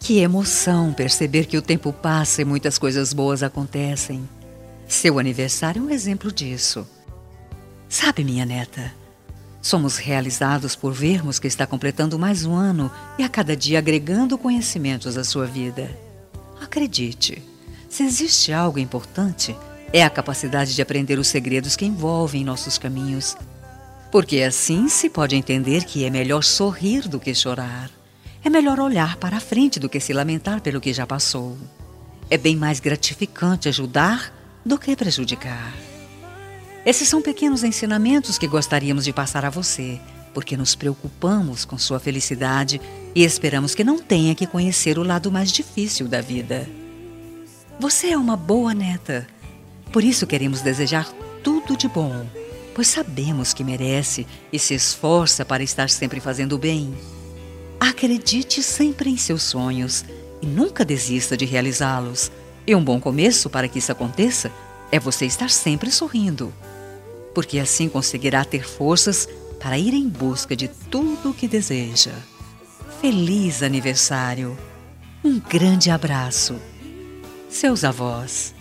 Que emoção perceber que o tempo passa e muitas coisas boas acontecem. Seu aniversário é um exemplo disso. Sabe, minha neta, somos realizados por vermos que está completando mais um ano e a cada dia agregando conhecimentos à sua vida. Acredite, se existe algo importante, é a capacidade de aprender os segredos que envolvem nossos caminhos. Porque assim se pode entender que é melhor sorrir do que chorar. É melhor olhar para a frente do que se lamentar pelo que já passou. É bem mais gratificante ajudar do que prejudicar. Esses são pequenos ensinamentos que gostaríamos de passar a você, porque nos preocupamos com sua felicidade e esperamos que não tenha que conhecer o lado mais difícil da vida. Você é uma boa neta. Por isso queremos desejar tudo de bom, pois sabemos que merece e se esforça para estar sempre fazendo o bem. Acredite sempre em seus sonhos e nunca desista de realizá-los. E um bom começo para que isso aconteça é você estar sempre sorrindo, porque assim conseguirá ter forças para ir em busca de tudo o que deseja. Feliz aniversário! Um grande abraço. Seus avós.